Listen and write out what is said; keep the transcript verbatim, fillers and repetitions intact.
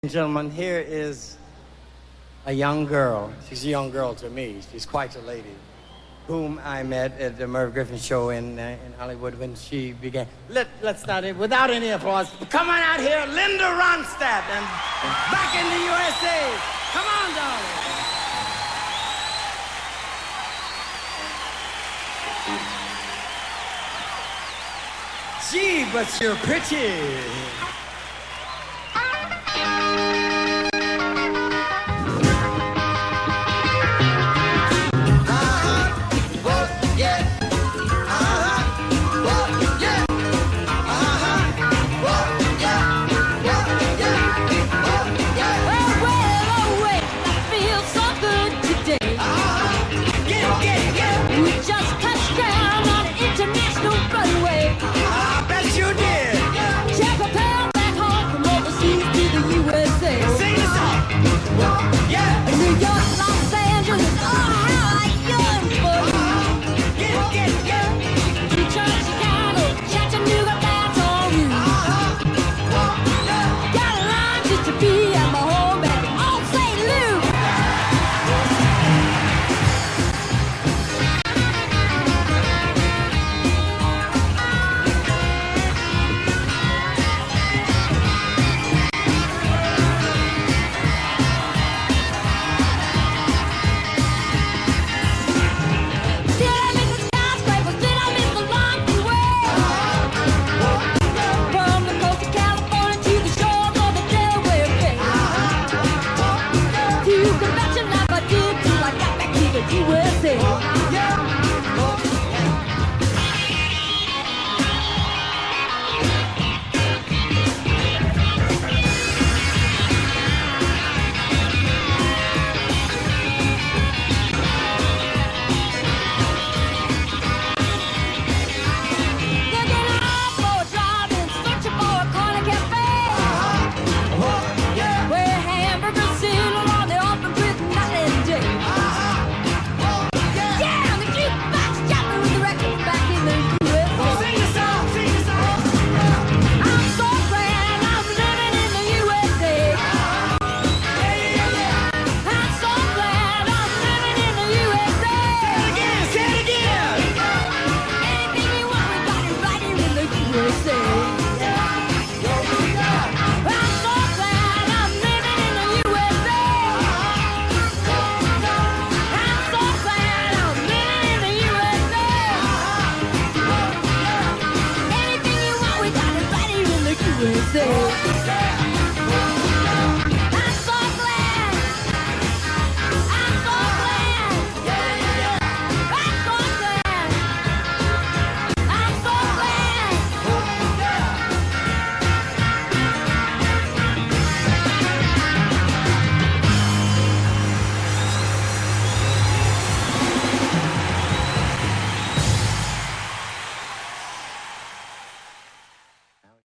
Gentlemen, here is a young girl. She's a young girl to me. She's quite a lady, whom I met at the Merv Griffin show in uh, in Hollywood when she began. Let Let's start it without any applause. Come on out here, Linda Ronstadt, and back in the U S A. Come on, darling. Gee, but you're pretty.